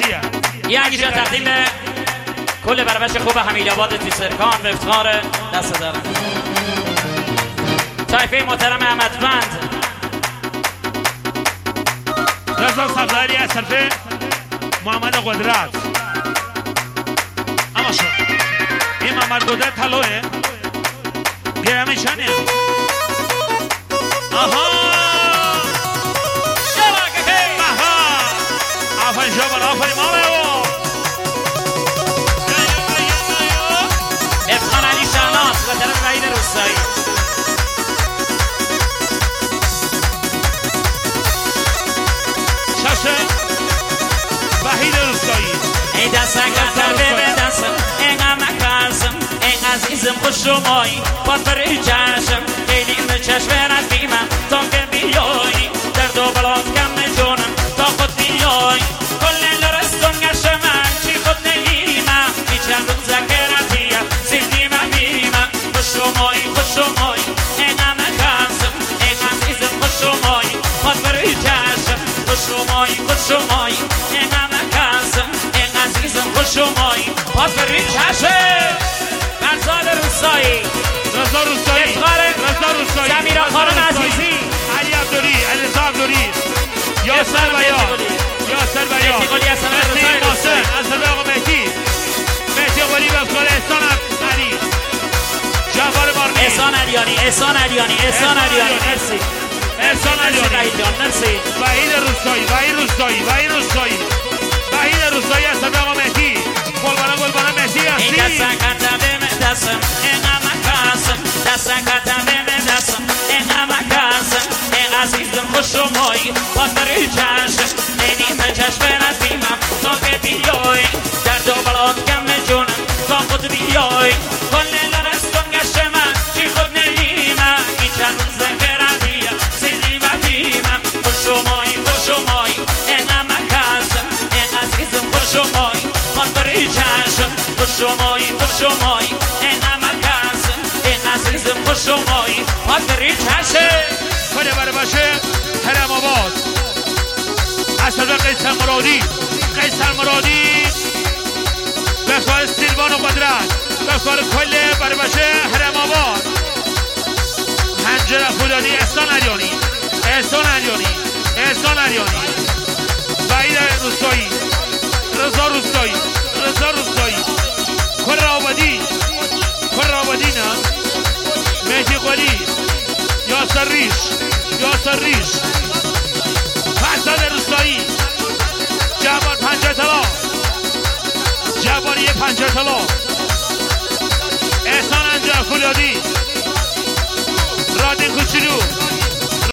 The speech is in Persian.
عروسیه. یه انگیزه تقدیم کل بربش خوب حمیدآباد تیسرکان به افتخار دست دارم. طایفه محترم احمدوند رضا صفداری از طرف محمد قدرت. اما شو این محمد قدرت طلوه گرمه چنه. آها آفرین شما آفرین مامه افخان علی شهناز و طرف وحید روستایی. شاشه وحید روستایی. ای دست اگر به دستم اینقدر نکرسم این عزیزم خوش شمایی باد بری چشم خیلی به چشم نزدیمم تا که بیایی درد و بلات کم جونم تا خود بیایی کل لرستون گشت من چی خود نگیمم بی چند روزه که نزدیم سیدیمم بیمم خوش شمایی اینقدر نکرسم این عزیزم خوش شمایی باد بری چشم خوش شمایی اینقدر نکرسم این عزیزم خوش شمایی باد بری چشم. فرزاد روستایی رضا روستایی زمیر خانم عزیزی علی عبدولی علیزا عبدولی یاسر بیان مهدی قلی از همه رضای روستایی از همه آقا مهدی قلی به افکار احسان علی جوار بارمی احسان علیانی مرسی احسان علیانی مرسی وحید روستایی از همه آقا مهدی گلبانه مهدی این دستن کتم به دستم اینقدر مکاسم دستن کتم به دستم اینقدر مکاسم این عزیزم خوش شمایی باز بری چشم نینی به چشم نزدیمم تا که بیایی درد و بلات کم جونم تا خود بیایی کل لرستون گشت من چی خود نگیمم این چند روزه که رزیم سیدی و بیمم خوش شمایی اینقدر مکاسم این عزیزم خوش شمایی باز بری چشم خوش شمایی اینقدر مکاسم این عزیزم خوش شمایی باز بری چشم. کنه بره باشه حرم آباد از طرف قیصر مرادی به کار سیلوان و قدرت به کار کل بره باشه حرم آباد هنجر خودانی احسان علیانی وحید روستایی رضا روستایی کل آبادی نه مهدی قلی یاسر ریش فرزاد روستایی جوان پنجه طلا احسان انجا فولادی رادی کوچولو